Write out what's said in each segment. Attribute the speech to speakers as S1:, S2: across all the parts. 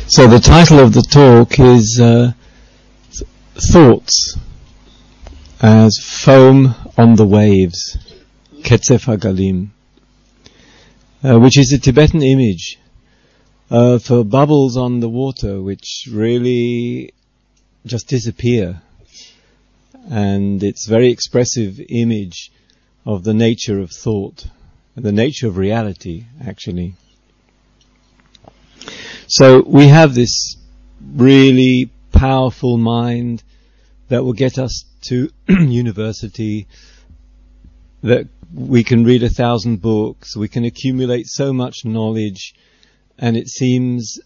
S1: So the title of the talk is Thoughts as Foam on the Waves, Ketzef HaGalim, which is a Tibetan image for bubbles on the water which really just disappear. And it's a very expressive image of the nature of thought, the nature of reality, actually. So we have this really powerful mind that will get us to university, that we can read 1,000 books, we can accumulate so much knowledge, and it seems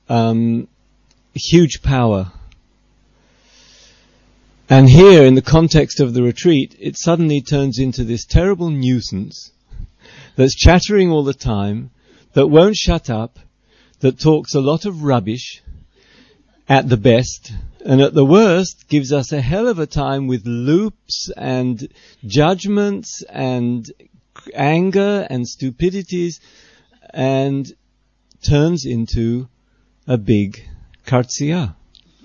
S1: huge power. And here, in the context of the retreat, it suddenly turns into this terrible nuisance that's chattering all the time, that won't shut up, that talks a lot of rubbish at the best, and at the worst gives us a hell of a time with loops and judgments and anger and stupidities, and turns into a big kartzia,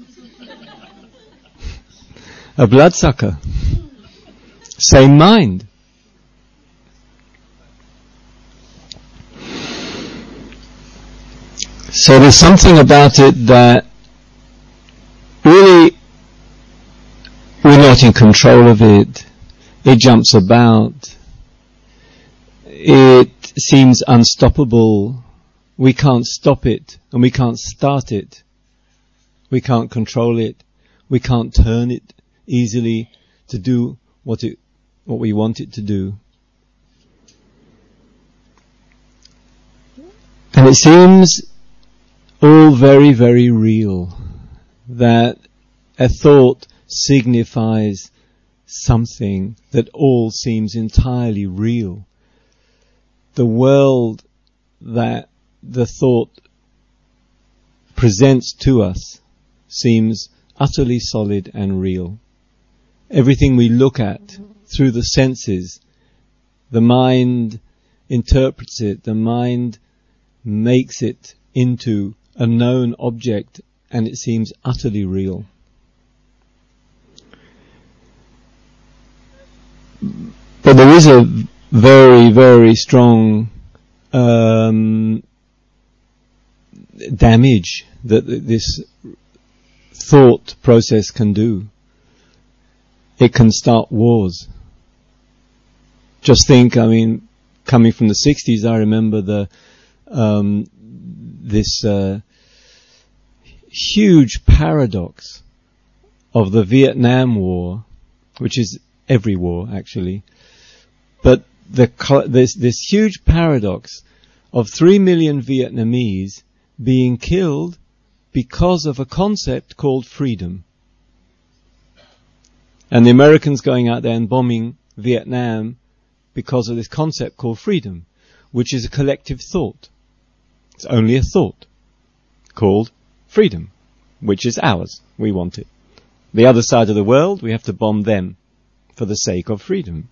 S1: a bloodsucker. Same mind. So there's something about it that really we're not in control of it. It jumps about. It seems unstoppable. We can't stop it, and we can't start it. We can't control it. We can't turn it easily to do what we want it to do. And it seems all very, very real, that a thought signifies something that all seems entirely real. The world that the thought presents to us seems utterly solid and real. Everything we look at through the senses, the mind interprets it, the mind makes it into a known object, and it seems utterly real. But there is a very, very strong damage that this thought process can do. It can start wars. Just think, coming from the 60s, I remember this huge paradox of the Vietnam War, which is every war actually, but this huge paradox of 3 million Vietnamese being killed because of a concept called freedom. And the Americans going out there and bombing Vietnam because of this concept called freedom, which is a collective thought. It's only a thought called freedom, which is ours. We want it. The other side of the world, we have to bomb them for the sake of freedom.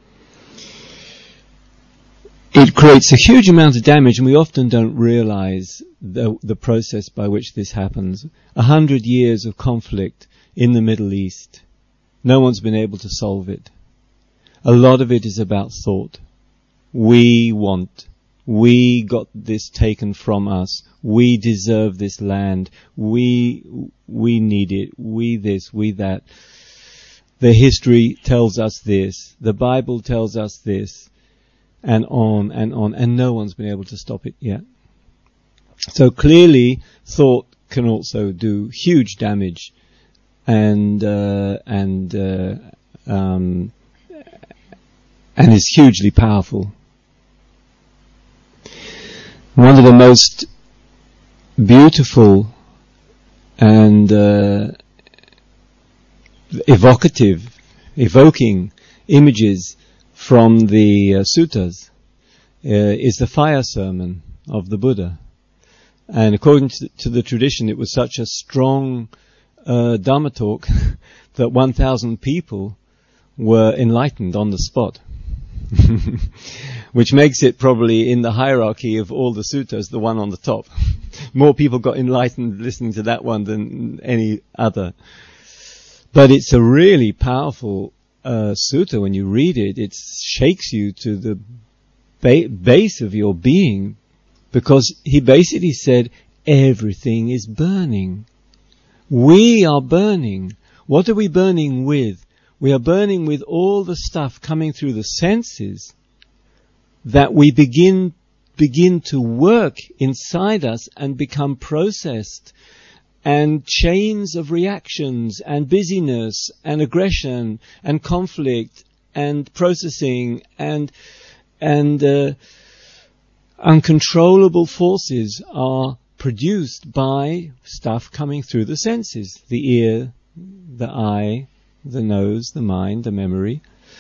S1: It creates a huge amount of damage, and we often don't realize the process by which this happens. 100 years of conflict in the Middle East. No one's been able to solve it. A lot of it is about thought. We got this taken from us. We deserve this land. We need it. We this, we that. The history tells us this. The Bible tells us this. And on and on. And no one's been able to stop it yet. So clearly, thought can also do huge damage and is hugely powerful. One of the most beautiful and evoking images from the suttas is the fire sermon of the Buddha. And according to the tradition, it was such a strong Dharma talk that 1,000 people were enlightened on the spot. which makes it probably in the hierarchy of all the suttas the one on the top. More people got enlightened listening to that one than any other. But it's a really powerful sutta. When you read it, it shakes you to the base of your being, because he basically said everything is burning. We are burning. What are we burning with? We are burning with all the stuff coming through the senses that we begin to work inside us and become processed, and chains of reactions and busyness and aggression and conflict and processing and uncontrollable forces are produced by stuff coming through the senses: the ear, the eye, the nose, the mind, the memory.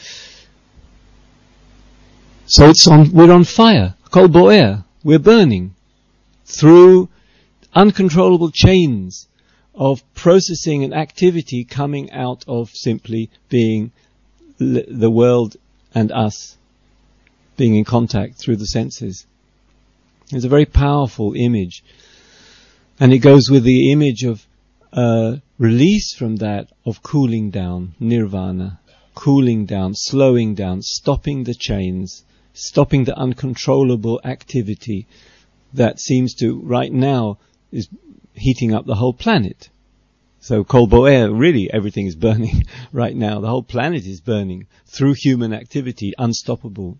S1: So we're on fire. Kol bo'er. We're burning through uncontrollable chains of processing and activity coming out of simply being the world and us being in contact through the senses. It's a very powerful image. And it goes with the image of release from that, of cooling down, nirvana, cooling down, slowing down, stopping the chains, stopping the uncontrollable activity that seems to, right now, is heating up the whole planet. So Kol bo'er, really everything is burning right now. The whole planet is burning through human activity, unstoppable.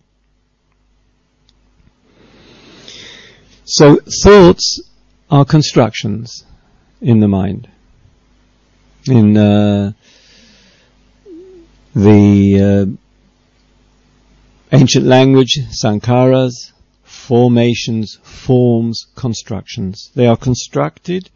S1: So thoughts are constructions in the mind. In the ancient language, sankharas, formations, forms, constructions. They are constructed.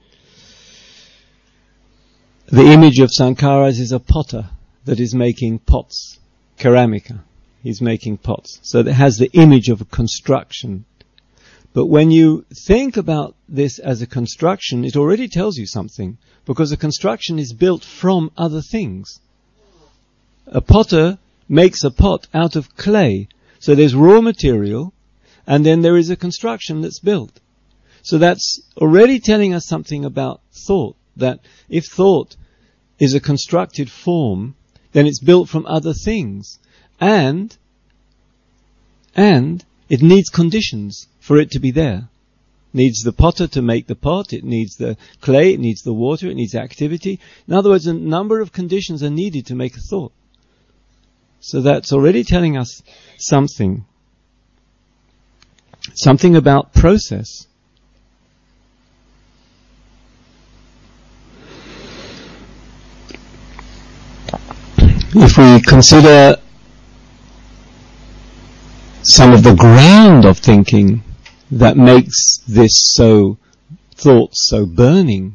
S1: The image of sankharas is a potter that is making pots, ceramica. He's making pots. So it has the image of a construction. But when you think about this as a construction, it already tells you something, because a construction is built from other things. A potter makes a pot out of clay. So there's raw material, and then there is a construction that's built. So that's already telling us something about thought, that if thought is a constructed form, then it's built from other things. And it needs conditions for it to be there. It needs the potter to make the pot, it needs the clay, it needs the water, it needs activity. In other words, a number of conditions are needed to make a thought. So that's already telling us something about process. If we consider some of the ground of thinking that makes thoughts so burning,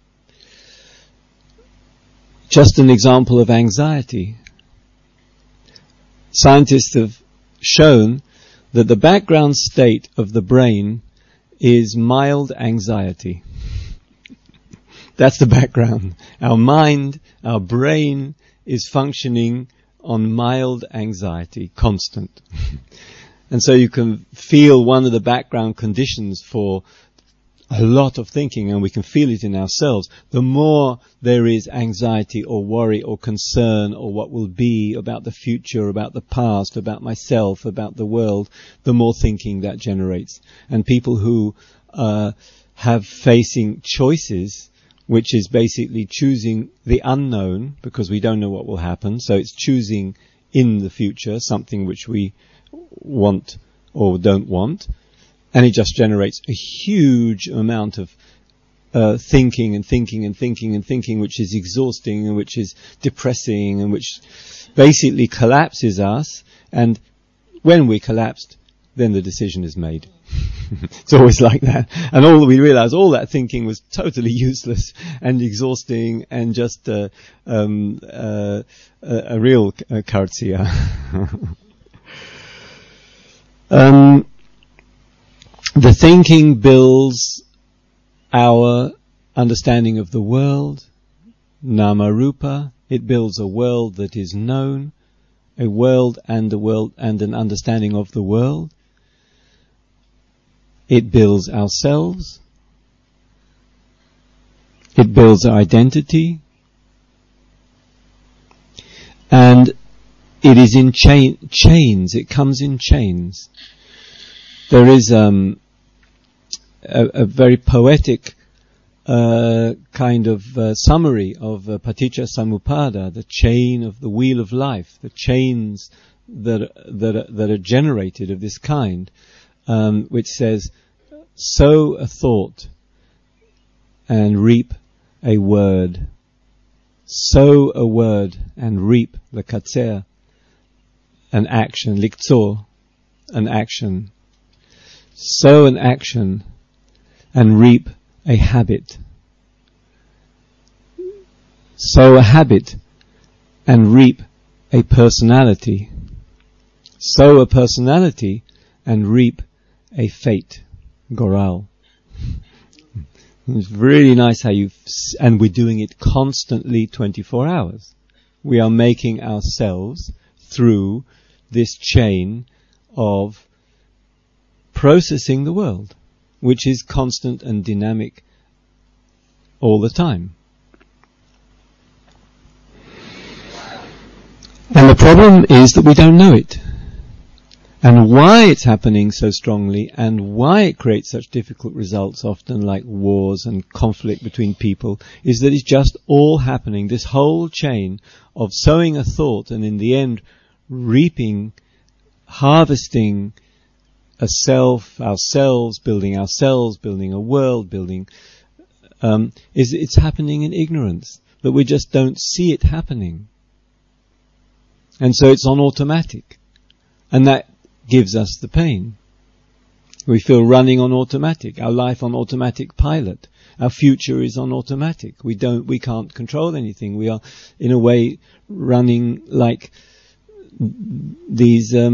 S1: just an example of anxiety. Scientists have shown that the background state of the brain is mild anxiety. That's the background. Our mind, our brain is functioning on mild anxiety, constant. And so you can feel one of the background conditions for a lot of thinking, and we can feel it in ourselves. The more there is anxiety or worry or concern or what will be about the future, about the past, about myself, about the world, the more thinking that generates. And people who have facing choices, which is basically choosing the unknown, because we don't know what will happen, so it's choosing in the future something which we want or don't want, and it just generates a huge amount of thinking, which is exhausting and which is depressing and which basically collapses us. And when we collapsed, then the decision is made. It's always like that. And we realize all that thinking was totally useless and exhausting and just a real kartsiya. The thinking builds our understanding of the world, nama rupa. It builds a world that is known, a world and an understanding of the world. It builds ourselves. It builds our identity. And it is in chains. It comes in chains. There is a very poetic kind of summary of Paticca Samuppada, the chain of the wheel of life, the chains that are generated of this kind, which says, sow a thought and reap a word. Sow a word and reap the katser, an action, liktso, an action. Sow an action and reap a habit. Sow a habit and reap a personality. Sow a personality and reap a fate. Goral. It's really nice how and we're doing it constantly 24 hours. We are making ourselves through this chain of processing the world, which is constant and dynamic all the time. And the problem is that we don't know it. And why it's happening so strongly, and why it creates such difficult results, often like wars and conflict between people, is that it's just all happening, this whole chain of sowing a thought and in the end reaping, harvesting a self, ourselves, building a world, it's happening in ignorance, that we just don't see it happening. And so it's on automatic. And that gives us the pain. We feel running on automatic, our life on automatic pilot. Our future is on automatic. We can't control anything. We are, in a way, running like these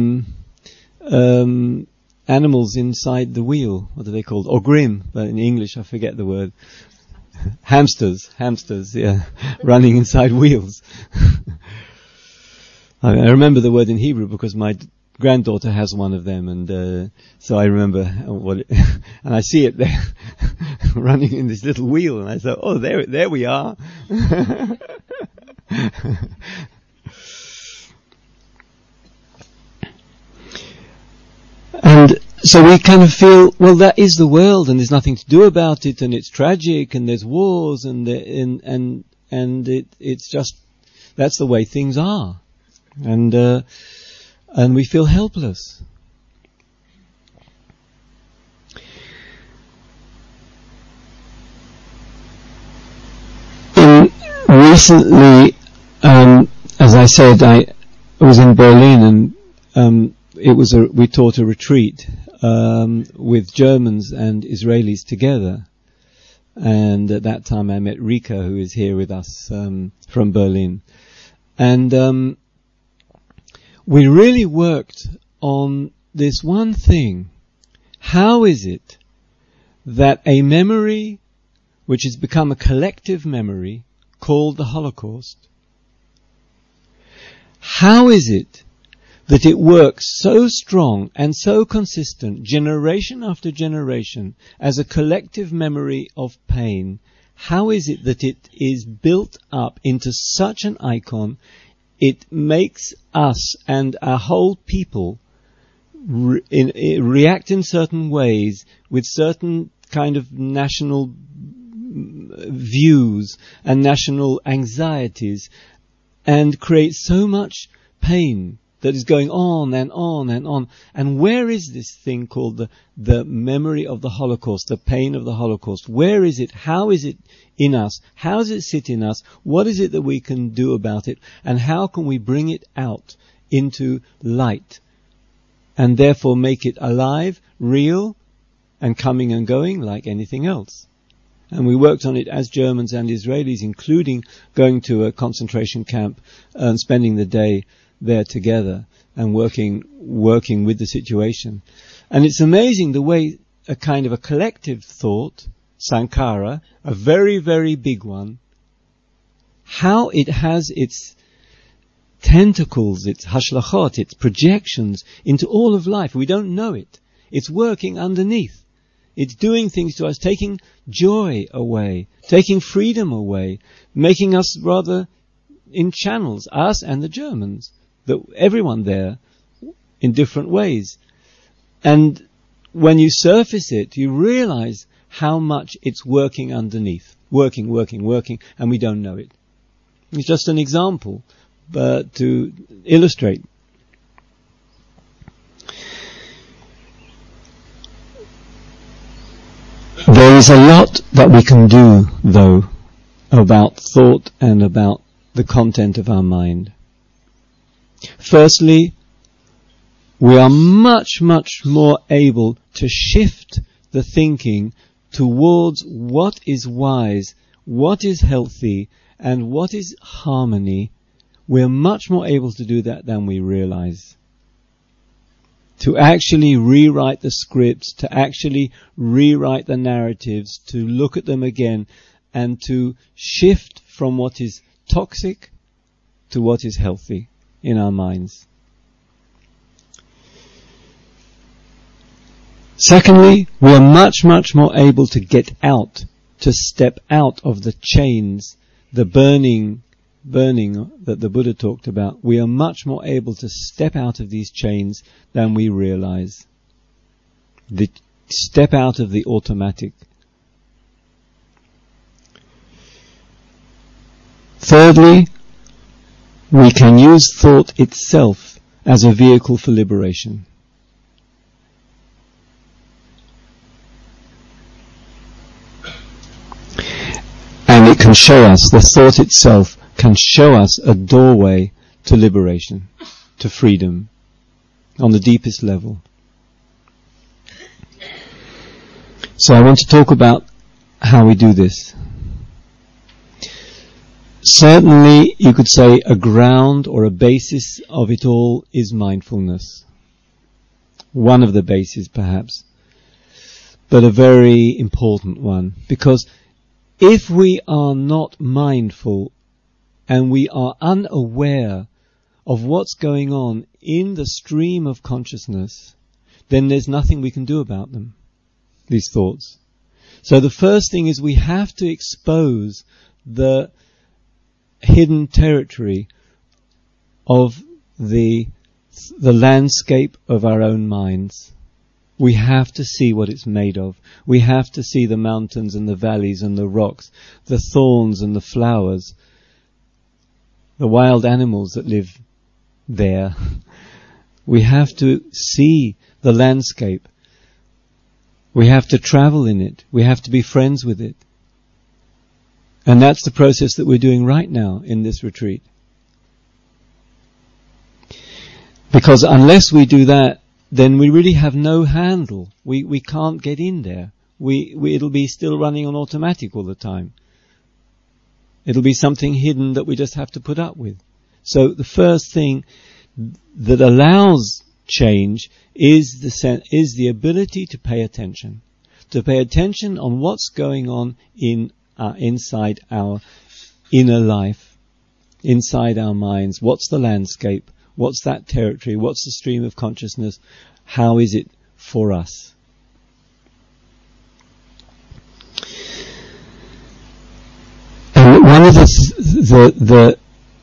S1: animals inside the wheel. What are they called? Ogrim, but in English I forget the word. Hamsters, yeah, running inside wheels. I remember the word in Hebrew because my granddaughter has one of them, and so I remember and I see it there running in this little wheel, and I thought, oh, there we are. And so we kind of feel, well, that is the world, and there's nothing to do about it, and it's tragic, and there's wars, and it's just, that's the way things are, and we feel helpless. Recently, as I said, I was in Berlin, and we taught a retreat with Germans and Israelis together. And at that time I met Rika, who is here with us from Berlin. And we really worked on this one thing. How is it that a memory which has become a collective memory called the Holocaust, how is it that it works so strong and so consistent, generation after generation, as a collective memory of pain? How is it that it is built up into such an icon? It makes us and our whole people react in certain ways with certain kind of national views and national anxieties, and create so much pain that is going on and on and on. And where is this thing called the memory of the Holocaust, the pain of the Holocaust? Where is it? How is it in us? How does it sit in us? What is it that we can do about it? And how can we bring it out into light and therefore make it alive, real, and coming and going like anything else? And we worked on it as Germans and Israelis, including going to a concentration camp and spending the day there together and working with the situation. And it's amazing the way a kind of a collective thought, Sankara, a very, very big one, how it has its tentacles, its hashlachot, its projections into all of life. We don't know it. It's working underneath. It's doing things to us, taking joy away, taking freedom away, making us rather in channels, us and the Germans, everyone there, in different ways. And when you surface it, you realize how much it's working underneath. Working, and we don't know it. It's just an example, but to illustrate. There is a lot that we can do, though, about thought and about the content of our mind. Firstly, we are much, much more able to shift the thinking towards what is wise, what is healthy, and what is harmony. We're much more able to do that than we realize. To actually rewrite the scripts, to actually rewrite the narratives, to look at them again, and to shift from what is toxic to what is healthy in our minds. Secondly, we are much, much more able to get out, to step out of the chains, the burning that the Buddha talked about. We are much more able to step out of these chains than we realize. Step out of the automatic. Thirdly, we can use thought itself as a vehicle for liberation. And it can show us, the thought itself can show us a doorway to liberation, to freedom, on the deepest level. So I want to talk about how we do this. Certainly, you could say a ground or a basis of it all is mindfulness. One of the bases, perhaps, but a very important one, because if we are not mindful and we are unaware of what's going on in the stream of consciousness, then there's nothing we can do about them, these thoughts. So the first thing is we have to expose the hidden territory of the landscape of our own minds. We have to see what it's made of. We have to see the mountains and the valleys and the rocks, the thorns and the flowers, the wild animals that live there. We have to see the landscape. We have to travel in it. We have to be friends with it. And that's the process that we're doing right now in this retreat. Because unless we do that, then we really have no handle. We can't get in there. It'll be still running on automatic all the time. It'll be something hidden that we just have to put up with. So the first thing that allows change is the ability to pay attention. To pay attention on what's going on inside our inner life, inside our minds. What's the landscape? What's that territory? What's the stream of consciousness? How is it for us? And one of the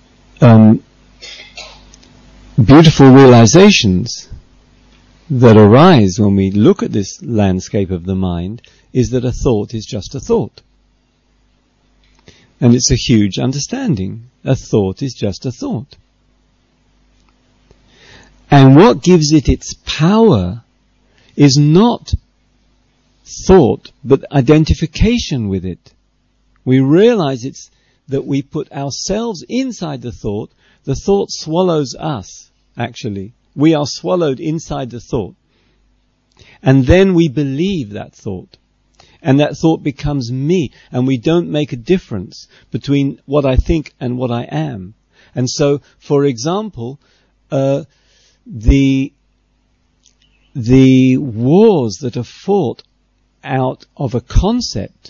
S1: beautiful realizations that arise when we look at this landscape of the mind is that a thought is just a thought. And it's a huge understanding. A thought is just a thought. And what gives it its power is not thought, but identification with it. We realize it's that we put ourselves inside the thought swallows us, actually. We are swallowed inside the thought. And then we believe that thought. And that thought becomes me, and we don't make a difference between what I think and what I am. And so, for example, the wars that are fought out of a concept,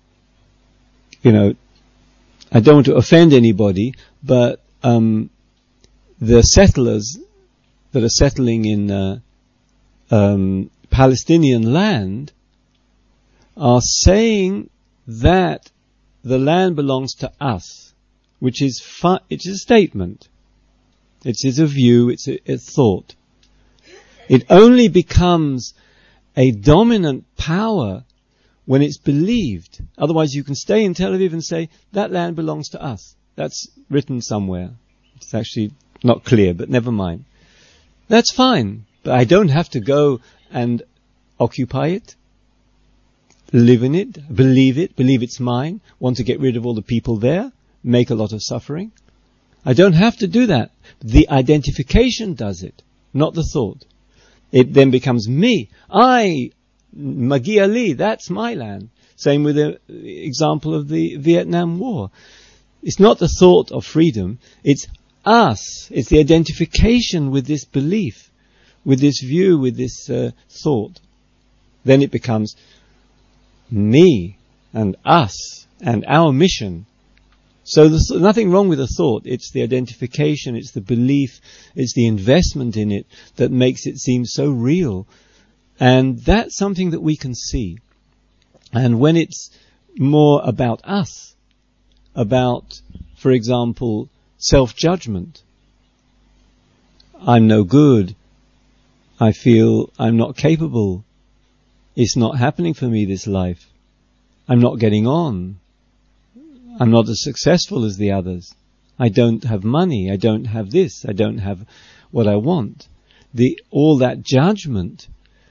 S1: I don't want to offend anybody, but the settlers that are settling in Palestinian land are saying that the land belongs to us, which is it's a statement. It is a view, it's a thought. It only becomes a dominant power when it's believed. Otherwise you can stay in Tel Aviv and say, that land belongs to us. That's written somewhere. It's actually not clear, but never mind. That's fine, but I don't have to go and occupy it, live in it, believe it's mine, want to get rid of all the people there, make a lot of suffering. I don't have to do that. The identification does it, not the thought. It then becomes me. Magia li, that's my land. Same with the example of the Vietnam War. It's not the thought of freedom, it's us. It's the identification with this belief, with this view, with this thought. Then it becomes me and us and our mission. So there's nothing wrong with a thought. It's the identification, it's the belief, it's the investment in it that makes it seem so real. And that's something that we can see. And when it's more about us, about, for example, self-judgment, I'm no good, I feel I'm not capable, it's not happening for me, this life, I'm not getting on, I'm not as successful as the others, I don't have money, I don't have this, I don't have what I want. All that judgment,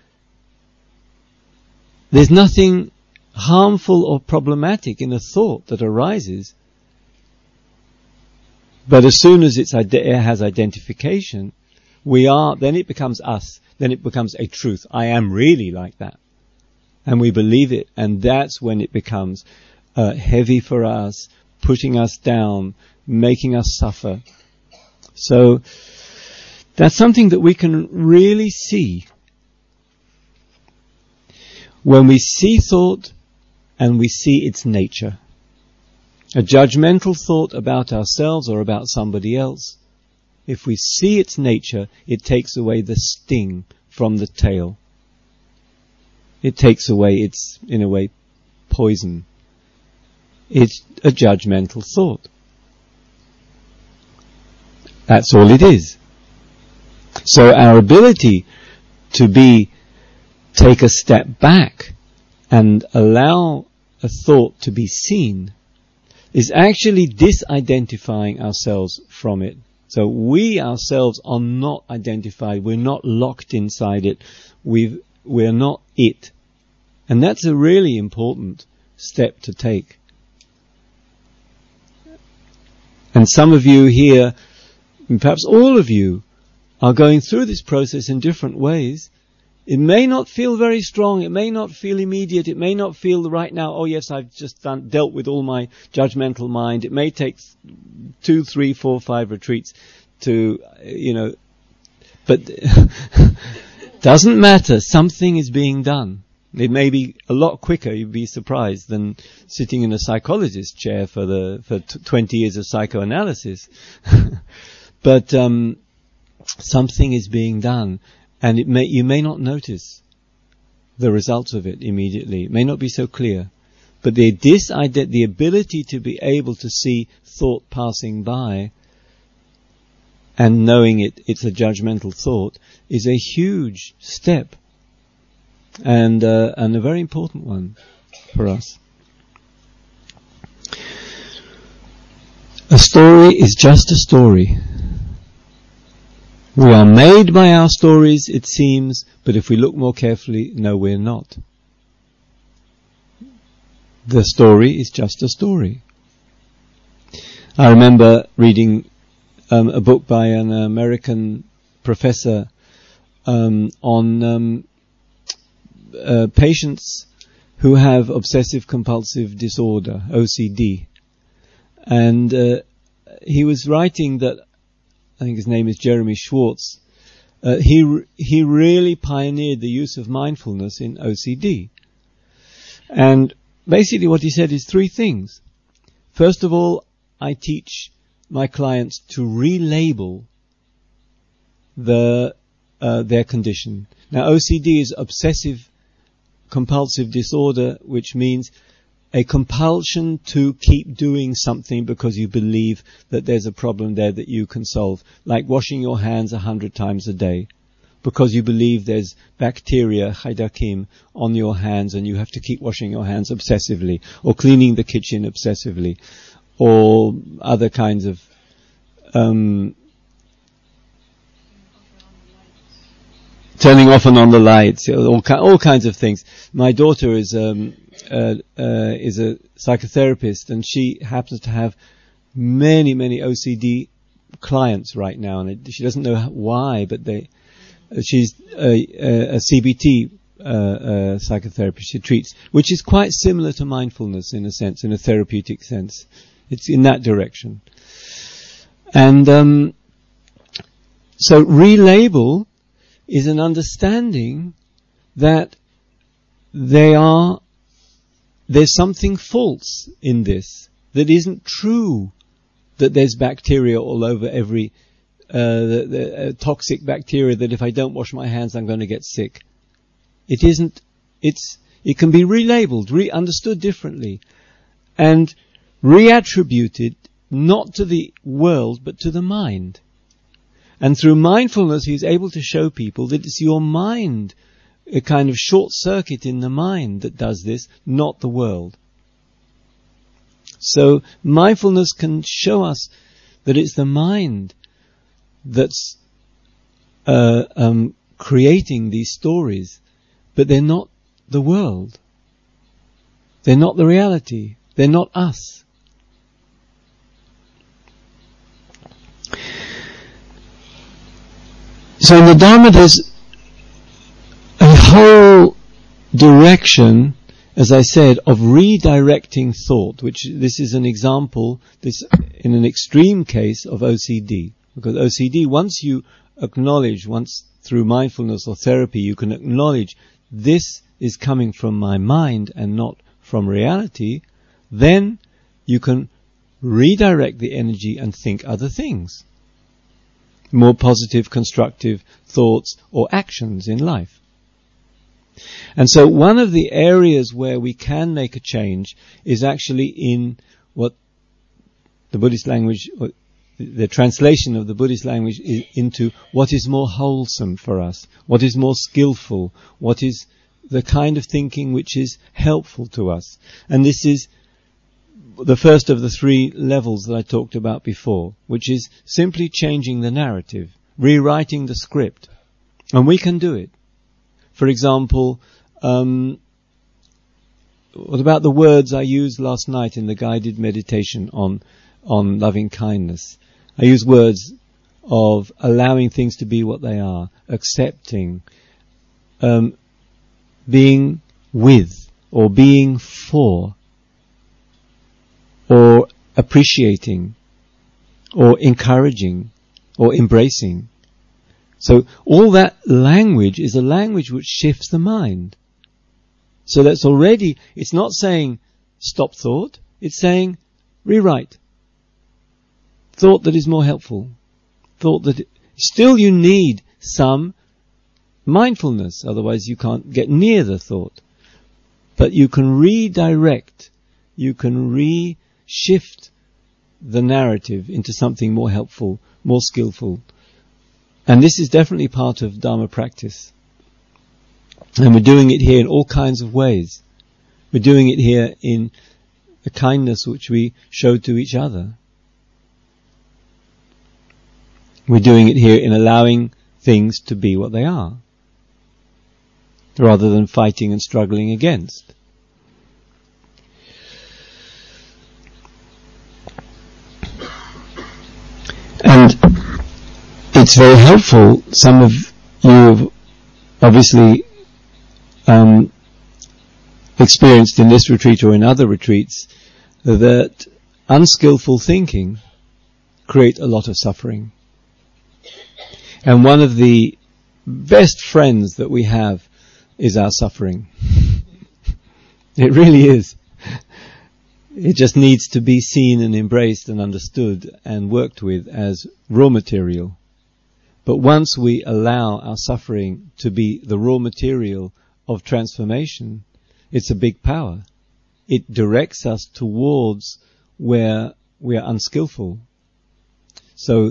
S1: there's nothing harmful or problematic in a thought that arises, but as soon as it has identification, then it becomes us, then it becomes a truth. I am really like that. And we believe it, and that's when it becomes heavy for us, pushing us down, making us suffer. So that's something that we can really see when we see thought and we see its nature. A judgmental thought about ourselves or about somebody else, if we see its nature, it takes away the sting from the tail. It takes away its, in a way, poison. It's a judgmental thought. That's all it is. So our ability to take a step back and allow a thought to be seen is actually disidentifying ourselves from it. So we ourselves are not identified, we're not locked inside it, we're not it. And that's a really important step to take. And some of you here, and perhaps all of you, are going through this process in different ways. It may not feel very strong, it may not feel immediate, it may not feel right now, oh yes, I've just dealt with all my judgmental mind. It may take 2, 3, 4, 5 retreats to, but doesn't matter, something is being done. It may be a lot quicker, you'd be surprised, than sitting in a psychologist's chair for 20 years of psychoanalysis. But something is being done, and you may not notice the results of it immediately. It may not be so clear. But the ability to be able to see thought passing by and knowing it's a judgmental thought is a huge step. And a very important one for us. A story is just a story. We are made by our stories, it seems, but if we look more carefully, no, we're not. The story is just a story. I remember reading a book by an American professor on patients who have obsessive compulsive disorder, OCD. And he was writing that, I think his name is Jeremy Schwartz, he really pioneered the use of mindfulness in OCD. And basically what he said is 3 things. First of all, I teach my clients to relabel their condition. Now, OCD is obsessive compulsive disorder, which means a compulsion to keep doing something because you believe that there's a problem there that you can solve, like washing your hands 100 times a day, because you believe there's bacteria, chaydakim, on your hands and you have to keep washing your hands obsessively, or cleaning the kitchen obsessively, or other kinds of turning off and on the lights, all kinds of things. My daughter is a psychotherapist, and she happens to have many OCD clients right now, and she doesn't know why, but she's a CBT psychotherapist. She treats, which is quite similar to mindfulness in a sense, in a therapeutic sense. It's in that direction. And so relabel is an understanding that there's something false in this, that isn't true, that there's bacteria all over every toxic bacteria, that if I don't wash my hands I'm going to get sick. It isn't. It can be relabeled, understood differently, and reattributed not to the world but to the mind. And through mindfulness he's able to show people that it's your mind, a kind of short circuit in the mind that does this, not the world. So mindfulness can show us that it's the mind that's creating these stories, but they're not the world. They're not the reality. They're not us. So in the Dharma there's a whole direction, as I said, of redirecting thought, which this is an example, this in an extreme case of OCD. Because OCD, once through mindfulness or therapy, you can acknowledge this is coming from my mind and not from reality, then you can redirect the energy and think other things. More positive, constructive thoughts or actions in life. And so one of the areas where we can make a change is actually in what the Buddhist language, the translation of the Buddhist language is into what is more wholesome for us, what is more skillful, what is the kind of thinking which is helpful to us. And this is the first of the three levels that I talked about before, which is simply changing the narrative, rewriting the script. And we can do it. For example, what about the words I used last night in the guided meditation on loving kindness? I use words of allowing things to be what they are, accepting, being with, or being for, or appreciating, or encouraging, or embracing. So all that language is a language which shifts the mind. So that's already, it's not saying stop thought, it's saying rewrite. Thought that is more helpful. Thought that still you need some mindfulness, otherwise you can't get near the thought. But you can redirect, you can reshift the narrative into something more helpful, more skillful. And this is definitely part of Dharma practice. And we're doing it here in all kinds of ways. We're doing it here in the kindness which we show to each other. We're doing it here in allowing things to be what they are, rather than fighting and struggling against. And it's very helpful. Some of you have obviously experienced in this retreat or in other retreats that unskillful thinking create a lot of suffering. And one of the best friends that we have is our suffering. It really is. It just needs to be seen and embraced and understood and worked with as raw material. But once we allow our suffering to be the raw material of transformation, it's a big power. It directs us towards where we are unskillful. So,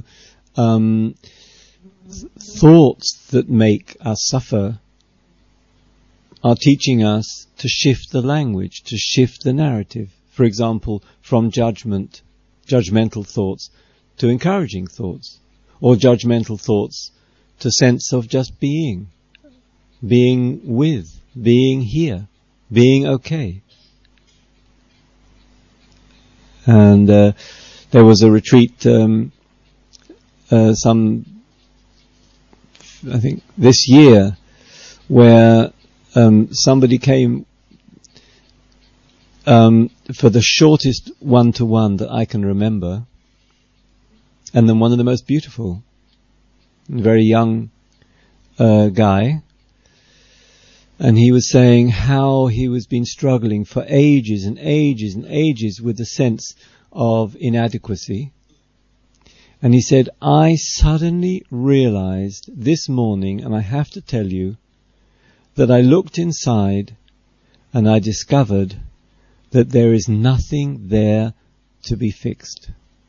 S1: thoughts that make us suffer are teaching us to shift the language, to shift the narrative. For example, from judgmental thoughts to encouraging thoughts, or judgmental thoughts to sense of just being with, being here, being okay. And there was a retreat, I think this year, where somebody came for the shortest one-to-one that I can remember, and then one of the most beautiful, very young guy, and he was saying how he was been struggling for ages and ages and ages with the sense of inadequacy. And he said, I suddenly realized this morning, and I have to tell you, that I looked inside and I discovered that there is nothing there to be fixed.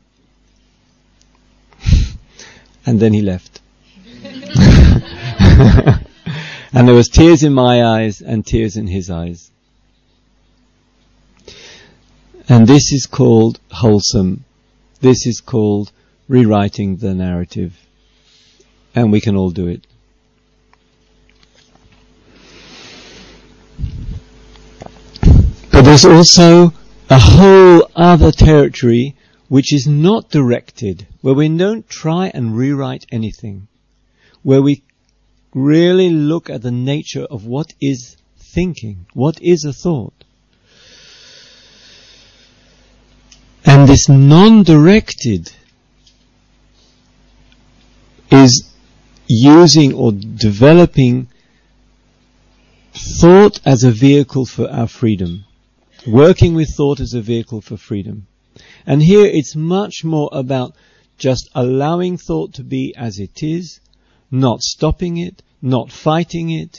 S1: And then he left. And there was tears in my eyes and tears in his eyes. And this is called wholesome. This is called rewriting the narrative. And we can all do it. But there's also a whole other territory which is not directed, where we don't try and rewrite anything, where we really look at the nature of what is thinking, what is a thought. And this non-directed is using or developing thought as a vehicle for our freedom. Working with thought as a vehicle for freedom. And here it's much more about just allowing thought to be as it is, not stopping it, not fighting it,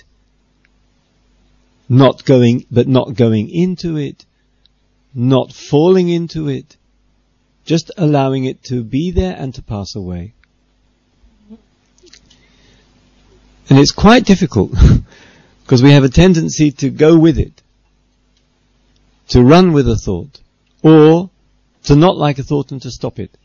S1: not going into it, not falling into it, just allowing it to be there and to pass away. And it's quite difficult because we have a tendency to go with it, to run with a thought, or to not like a thought and to stop it,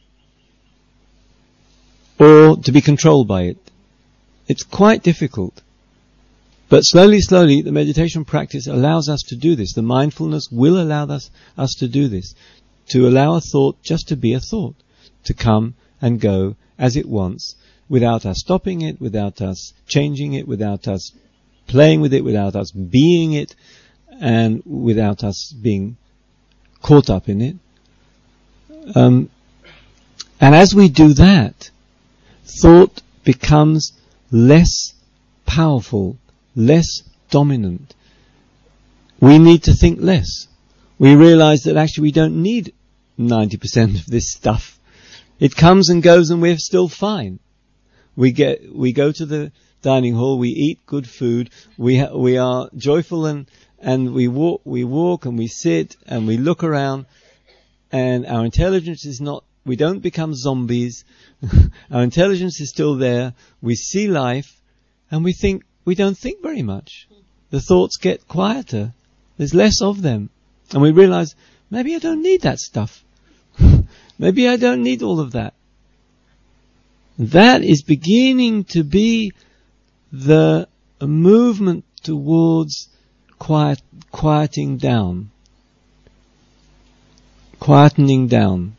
S1: or to be controlled by it. It's quite difficult. But slowly, the meditation practice allows us to do this. The mindfulness will allow us to do this, to allow a thought just to be a thought, to come and go as it wants, without us stopping it, without us changing it, without us playing with it, without us being it, and without us being caught up in it. And as we do that, thought becomes less powerful, less dominant. We need to think less. We realize that actually we don't need 90% of this stuff. It comes and goes and we're still fine. We go to the dining hall, we eat good food, we are joyful and we walk and we sit and we look around, and our intelligence is not, we don't become zombies. Our intelligence is still there. We see life and we don't think very much. The thoughts get quieter. There's less of them. And we realize, maybe I don't need that stuff. Maybe I don't need all of that. That is beginning to be the movement towards quieting down. Quietening down.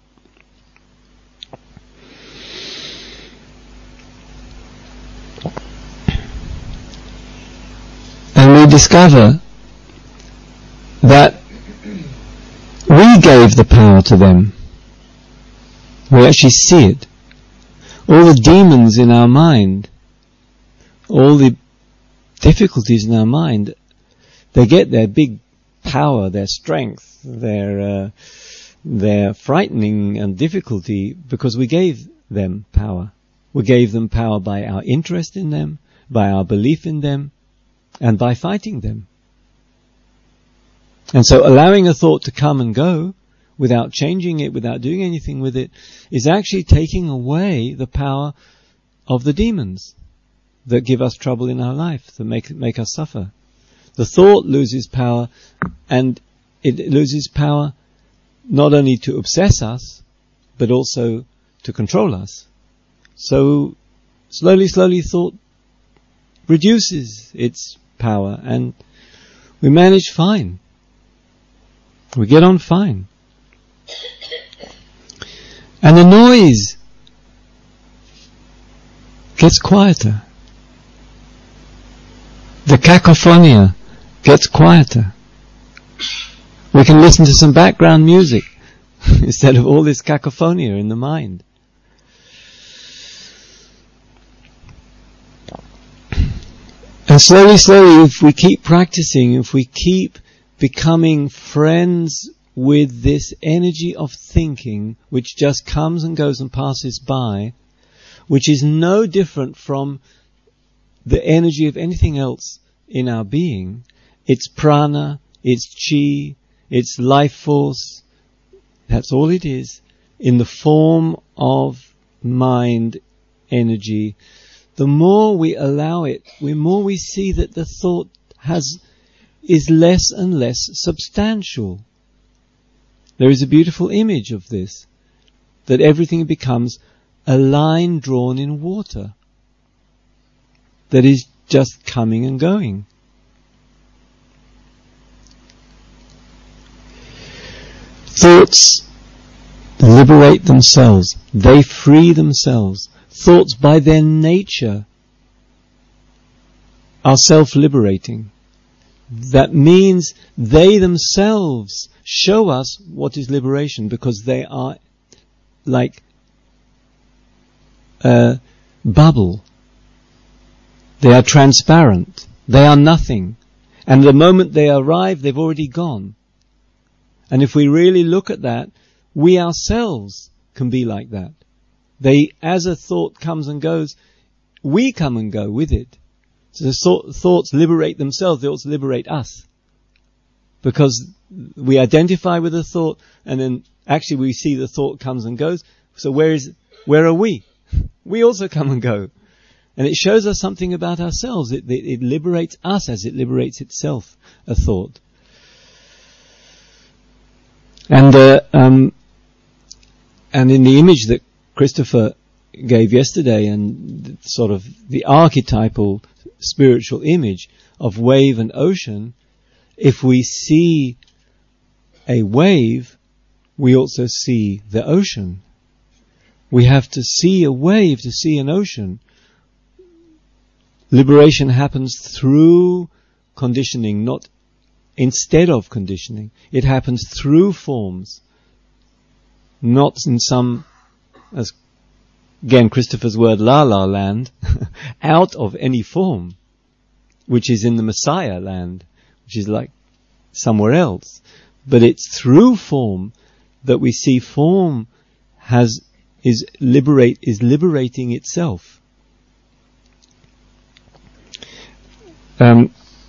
S1: And we discover that we gave the power to them. We actually see it. All the demons in our mind, all the difficulties in our mind, they get their big power, their strength, their frightening and difficulty because we gave them power. We gave them power by our interest in them, by our belief in them, and by fighting them. And so allowing a thought to come and go, without changing it, without doing anything with it, is actually taking away the power of the demons that give us trouble in our life, that make us suffer. The thought loses power, and it loses power not only to obsess us, but also to control us. So slowly thought reduces its power, and we manage fine. We get on fine. And the noise gets quieter. The cacophonia gets quieter. We can listen to some background music instead of all this cacophonia in the mind. And slowly, if we keep practicing, if we keep becoming friends with this energy of thinking, which just comes and goes and passes by, which is no different from the energy of anything else in our being, it's prana, it's chi, it's life force, that's all it is, in the form of mind energy. The more we allow it, the more we see that the thought is less and less substantial. There is a beautiful image of this, that everything becomes a line drawn in water that is just coming and going. Thoughts liberate themselves. They free themselves. Thoughts by their nature are self-liberating. That means they themselves show us what is liberation, because they are like a bubble. They are transparent. They are nothing. And the moment they arrive, they've already gone. And if we really look at that, we ourselves can be like that. As a thought comes and goes, we come and go with it. So the thoughts liberate themselves, they also liberate us. Because we identify with the thought, and then actually we see the thought comes and goes. So where are we? We also come and go. And it shows us something about ourselves. It liberates us as it liberates itself, a thought. And in the image that Christopher gave yesterday, and sort of the archetypal spiritual image of wave and ocean, if we see a wave, we also see the ocean. We have to see a wave to see an ocean. Liberation happens through conditioning, not instead of conditioning. It happens through forms, not in some, as again Christopher's word, la-la land, out of any form, which is in the Messiah land, which is like somewhere else. But it's through form that we see form is liberating itself. I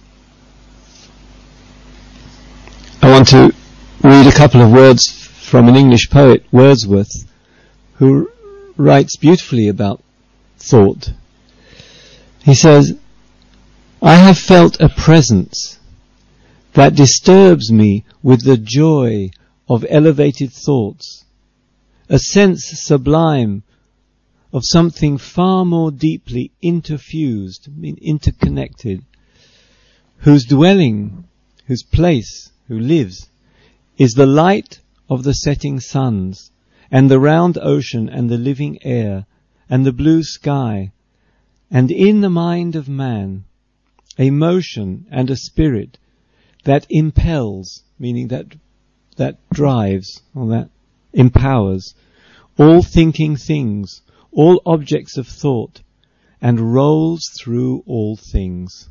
S1: want to read a couple of words from an English poet, Wordsworth, who writes beautifully about thought. He says, "I have felt a presence that disturbs me with the joy of elevated thoughts, a sense sublime of something far more deeply interfused, interconnected, whose dwelling, whose place, who lives, is the light of the setting suns, and the round ocean, and the living air, and the blue sky, and in the mind of man, a motion and a spirit that impels," meaning that drives, or that empowers, "all thinking things, all objects of thought, and rolls through all things."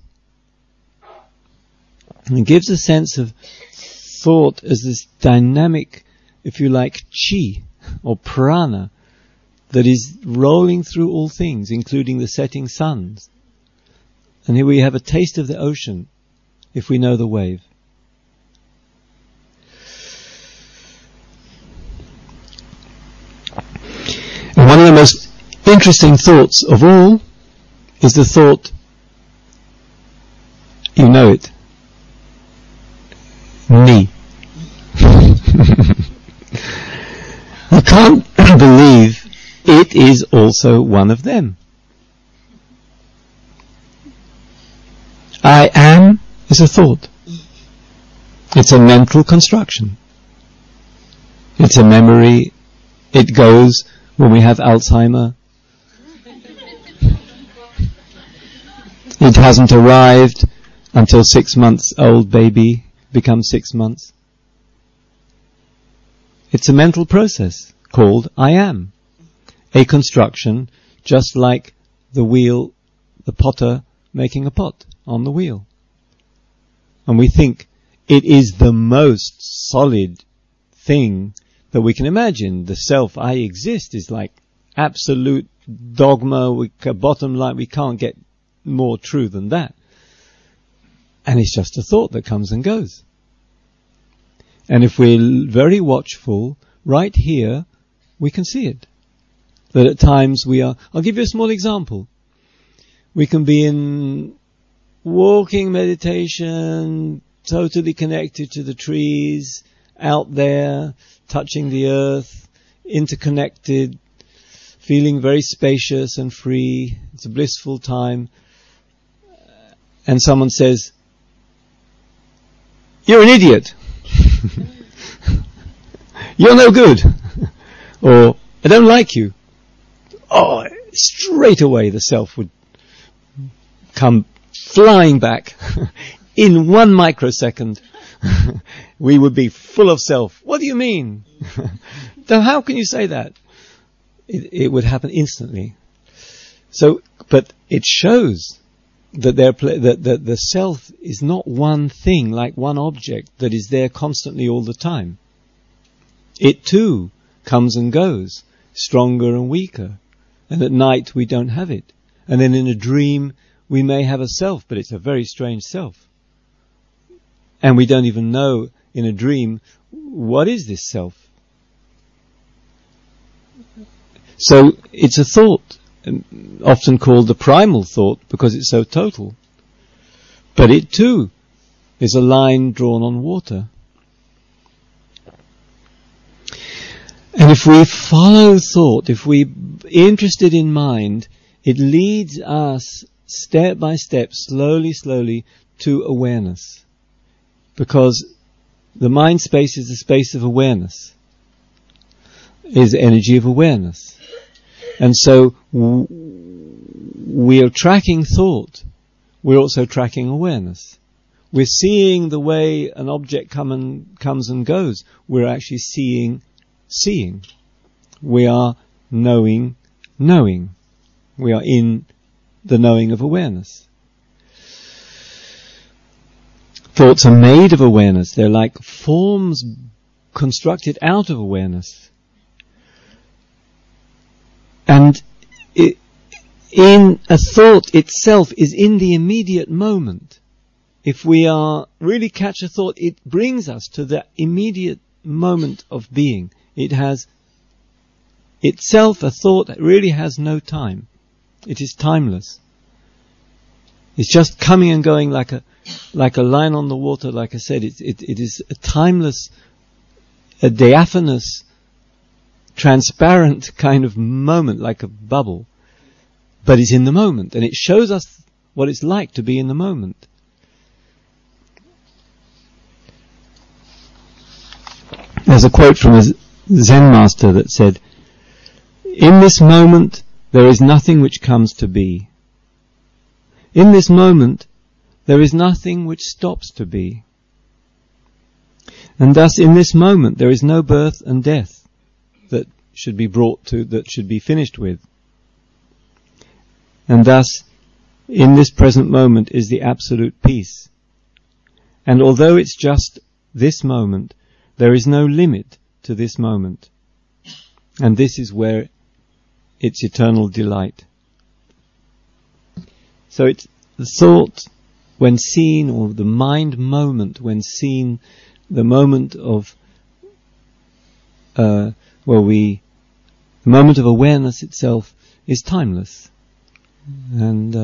S1: And it gives a sense of thought as this dynamic, if you like, chi or prana that is rolling through all things, including the setting suns. And here we have a taste of the ocean, if we know the wave. And one of the most interesting thoughts of all is the thought, you know it, me. I can't believe it is also one of them. I am is a thought. It's a mental construction. It's a memory. It goes when we have Alzheimer. It hasn't arrived until 6 months old baby becomes 6 months. It's a mental process called I am. A construction just like the wheel, the potter making a pot on the wheel. And we think it is the most solid thing that we can imagine. The self, I exist, is like absolute dogma, bottom line, we can't get more true than that. And it's just a thought that comes and goes. And if we're very watchful, right here, we can see it. That at times we are, I'll give you a small example. We can be in walking meditation, totally connected to the trees, out there, touching the earth, interconnected, feeling very spacious and free. It's a blissful time. And someone says, "You're an idiot." "You're no good." Or, "I don't like you." Oh, straight away the self would come flying back. In 1 microsecond, we would be full of self. "What do you mean?" "So how can you say that?" It would happen instantly. So, but it shows that that the self is not one thing, like one object that is there constantly all the time. It too comes and goes, stronger and weaker. And at night we don't have it. And then in a dream we may have a self, but it's a very strange self. And we don't even know in a dream, what is this self? So it's a thought, often called the primal thought because it's so total. But it too is a line drawn on water. And if we follow thought, if we're interested in mind, it leads us step by step, slowly, slowly, to awareness. Because the mind space is the space of awareness, is the energy of awareness. And so we are tracking thought. We're also tracking awareness. We're seeing the way an object comes and goes. We're actually seeing. We are knowing. We are in the knowing of awareness. Thoughts are made of awareness. They're like forms constructed out of awareness. And in a thought itself is in the immediate moment. If we are really catch a thought, it brings us to the immediate moment of being. It has itself, a thought that really has no time. It is timeless. It's just coming and going like a line on the water. Like I said, it is a timeless, a diaphanous, transparent kind of moment, like a bubble. But it's in the moment, and it shows us what it's like to be in the moment. There's a quote from a Zen master that said, "In this moment, there is nothing which comes to be. In this moment, there is nothing which stops to be. And thus, in this moment, there is no birth and death that should be brought to, that should be finished with. And thus, in this present moment is the absolute peace. And although it's just this moment, there is no limit to this moment. And this is where its eternal delight. So it's the thought when seen, or the mind moment when seen, the moment of the moment of awareness itself is timeless. And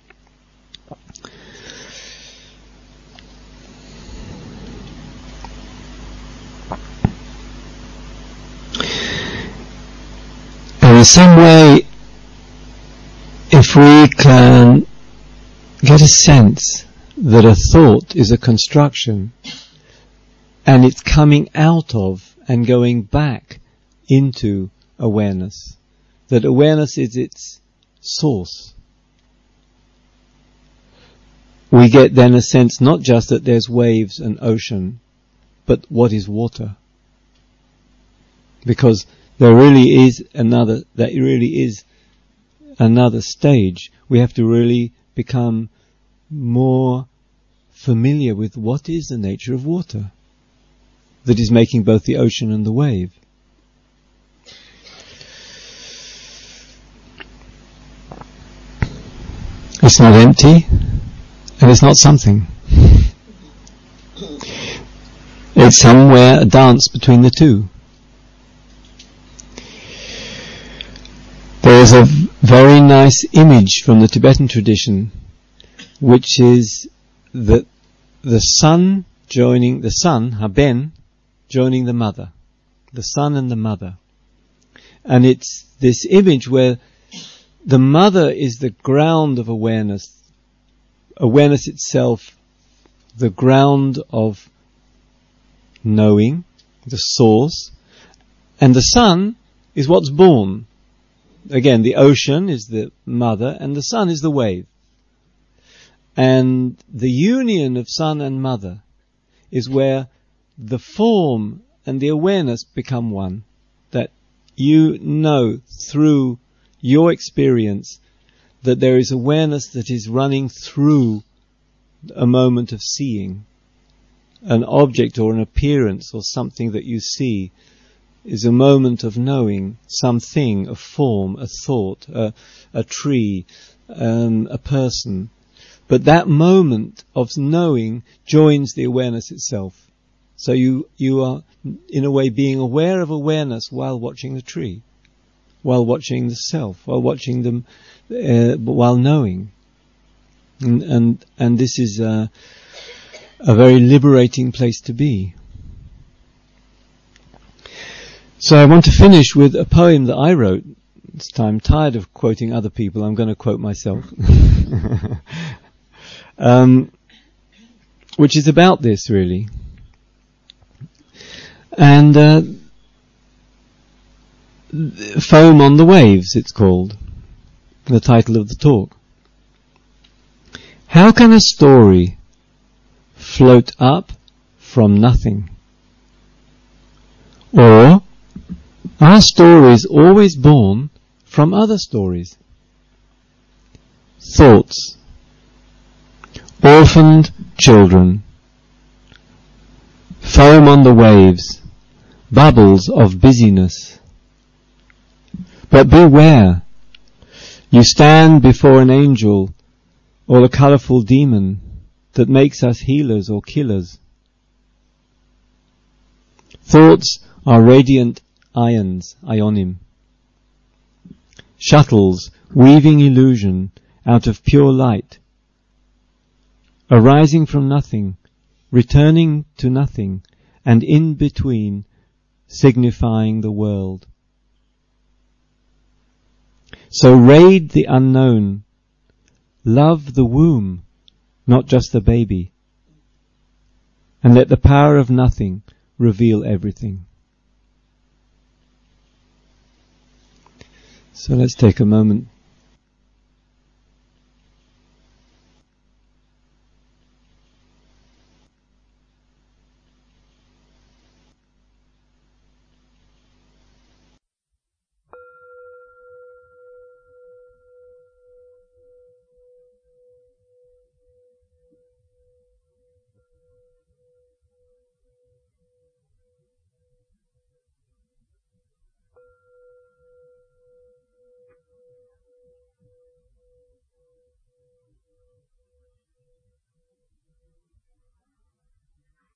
S1: in some way, if we can get a sense that a thought is a construction, and it's coming out of and going back into awareness, that awareness is its source, we get then a sense not just that there's waves and ocean, but what is water. Because there really is another stage. We have to really become more familiar with what is the nature of water that is making both the ocean and the wave. It's not empty, and it's not something. It's somewhere a dance between the two. There's a very nice image from the Tibetan tradition, which is that the son, Haben, joining the mother. The son and the mother. And it's this image where the mother is the ground of awareness. Awareness itself, the ground of knowing, the source. And the son is what's born. Again, the ocean is the mother and the sun is the wave. And the union of son and mother is where the form and the awareness become one. That you know through your experience that there is awareness that is running through a moment of seeing. An object or an appearance or something that you see is a moment of knowing something, a form, a thought, a tree, a person. But that moment of knowing joins the awareness itself. So you are, in a way, being aware of awareness while watching the tree, while watching the self, while watching them, while knowing. And this is a very liberating place to be. So I want to finish with a poem that I wrote. I'm tired of quoting other people. I'm going to quote myself. Which is about this, really. And Foam on the Waves, it's called. The title of the talk. How can a story float up from nothing? Or are stories always born from other stories? Thoughts. Orphaned children. Foam on the waves. Bubbles of busyness. But beware. You stand before an angel or a colourful demon that makes us healers or killers. Thoughts are radiant ions, ionim. Shuttles weaving illusion out of pure light. Arising from nothing, returning to nothing, and in between, signifying the world. So raid the unknown. Love the womb, not just the baby. And let the power of nothing reveal everything. So let's take a moment